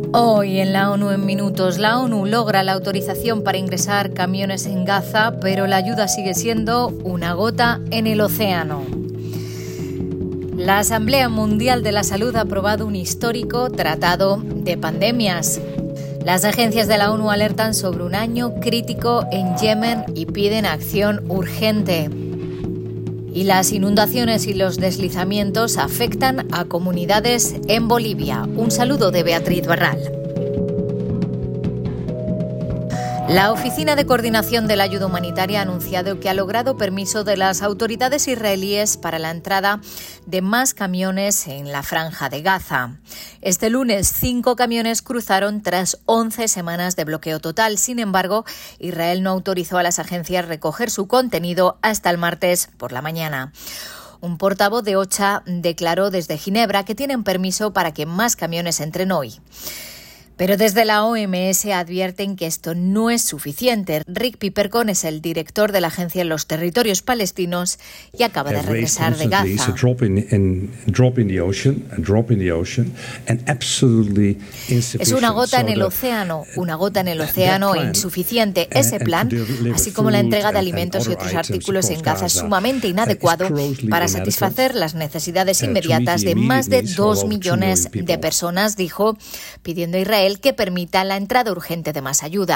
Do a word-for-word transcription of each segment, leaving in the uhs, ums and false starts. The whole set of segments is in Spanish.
Hoy en la ONU en minutos, la ONU logra la autorización para ingresar camiones en Gaza, pero la ayuda sigue siendo una gota en el océano. La Asamblea Mundial de la Salud ha aprobado un histórico tratado de pandemias. Las agencias de la ONU alertan sobre un año crítico en Yemen y piden acción urgente. Y las inundaciones y los deslizamientos afectan a comunidades en Bolivia. Un saludo de Beatriz Barral. La Oficina de Coordinación de la Ayuda Humanitaria ha anunciado que ha logrado permiso de las autoridades israelíes para la entrada de más camiones en la Franja de Gaza. Este lunes, cinco camiones cruzaron tras once semanas de bloqueo total. Sin embargo, Israel no autorizó a las agencias recoger su contenido hasta el martes por la mañana. Un portavoz de OCHA declaró desde Ginebra que tienen permiso para que más camiones entren hoy. Pero desde la O M S advierten que esto no es suficiente. Rick Pipercon es el director de la agencia en los territorios palestinos y acaba de regresar de Gaza. Es una gota en el océano, una gota en el océano e insuficiente. Ese plan, así como la entrega de alimentos y otros artículos en Gaza, es sumamente inadecuado para satisfacer las necesidades inmediatas de más de dos millones de personas, dijo, pidiendo a Israel que permita la entrada urgente de más ayuda.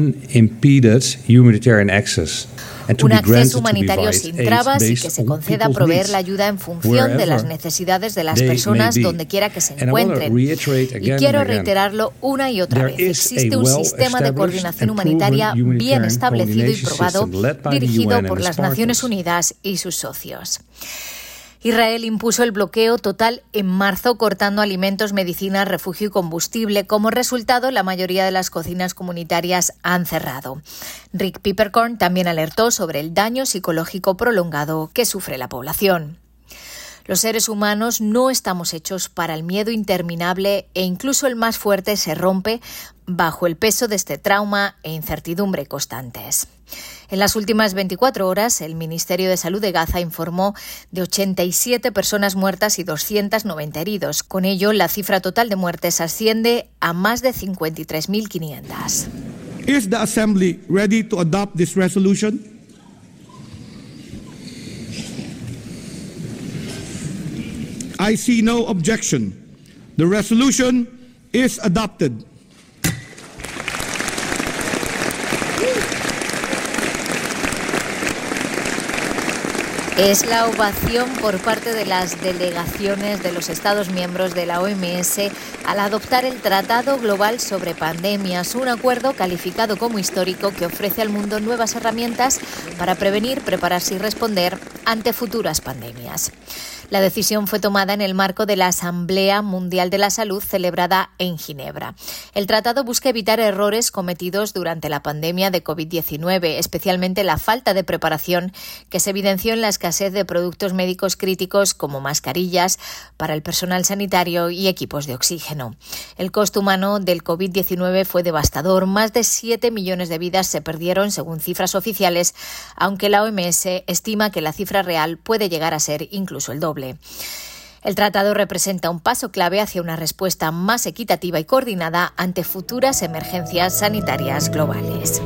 Un acceso humanitario sin trabas y que se conceda proveer la ayuda en función de las necesidades de las personas donde quiera que se encuentren. Y quiero reiterarlo una y otra vez. Existe un sistema de coordinación humanitaria bien establecido y probado, dirigido por las Naciones Unidas y sus socios. Israel impuso el bloqueo total en marzo, cortando alimentos, medicinas, refugio y combustible. Como resultado, la mayoría de las cocinas comunitarias han cerrado. Rick Pipercorn también alertó sobre el daño psicológico prolongado que sufre la población. Los seres humanos no estamos hechos para el miedo interminable e incluso el más fuerte se rompe bajo el peso de este trauma e incertidumbre constantes. En las últimas veinticuatro horas, el Ministerio de Salud de Gaza informó de ochenta y siete personas muertas y doscientos noventa heridos. Con ello, la cifra total de muertes asciende a más de cincuenta y tres mil quinientas. Is the Assembly ready to adopt this resolution? I see no objection. The resolution is adopted. Es la ovación por parte de las delegaciones de los Estados miembros de la O M S al adoptar el Tratado Global sobre Pandemias, un acuerdo calificado como histórico que ofrece al mundo nuevas herramientas para prevenir, prepararse y responder ante futuras pandemias. La decisión fue tomada en el marco de la Asamblea Mundial de la Salud celebrada en Ginebra. El tratado busca evitar errores cometidos durante la pandemia de covid diecinueve, especialmente la falta de preparación que se evidenció en la escasez de productos médicos críticos como mascarillas para el personal sanitario y equipos de oxígeno. El costo humano del covid diecinueve fue devastador. Más de siete millones de vidas se perdieron según cifras oficiales, aunque la O M S estima que la cifra real puede llegar a ser incluso el doble. El tratado representa un paso clave hacia una respuesta más equitativa y coordinada ante futuras emergencias sanitarias globales.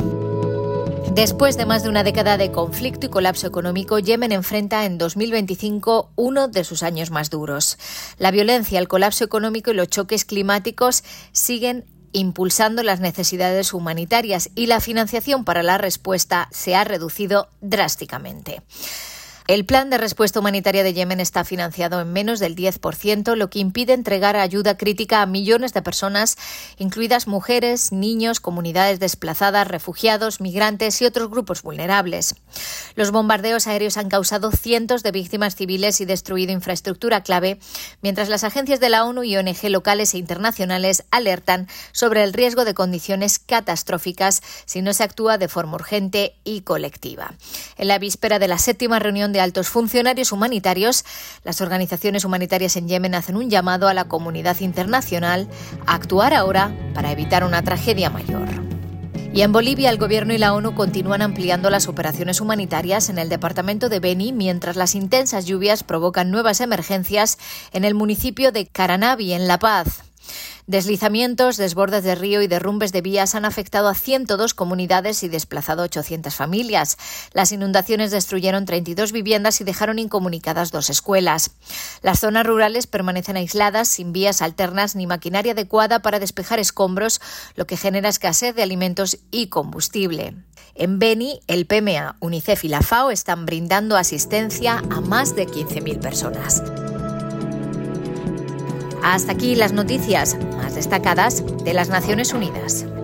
Después de más de una década de conflicto y colapso económico, Yemen enfrenta en dos mil veinticinco uno de sus años más duros. La violencia, el colapso económico y los choques climáticos siguen impulsando las necesidades humanitarias y la financiación para la respuesta se ha reducido drásticamente. El plan de respuesta humanitaria de Yemen está financiado en menos del diez por ciento, lo que impide entregar ayuda crítica a millones de personas, incluidas mujeres, niños, comunidades desplazadas, refugiados, migrantes y otros grupos vulnerables. Los bombardeos aéreos han causado cientos de víctimas civiles y destruido infraestructura clave, mientras las agencias de la ONU y O N G locales e internacionales alertan sobre el riesgo de condiciones catastróficas si no se actúa de forma urgente y colectiva. En la víspera de la séptima reunión de altos funcionarios humanitarios, las organizaciones humanitarias en Yemen hacen un llamado a la comunidad internacional a actuar ahora para evitar una tragedia mayor. Y en Bolivia, el Gobierno y la ONU continúan ampliando las operaciones humanitarias en el departamento de Beni, mientras las intensas lluvias provocan nuevas emergencias en el municipio de Caranavi, en La Paz. Deslizamientos, desbordes de río y derrumbes de vías han afectado a ciento dos comunidades y desplazado a ochocientas familias. Las inundaciones destruyeron treinta y dos viviendas y dejaron incomunicadas dos escuelas. Las zonas rurales permanecen aisladas, sin vías alternas ni maquinaria adecuada para despejar escombros, lo que genera escasez de alimentos y combustible. En Beni, el P M A, UNICEF y la FAO están brindando asistencia a más de quince mil personas. Hasta aquí las noticias más destacadas de las Naciones Unidas.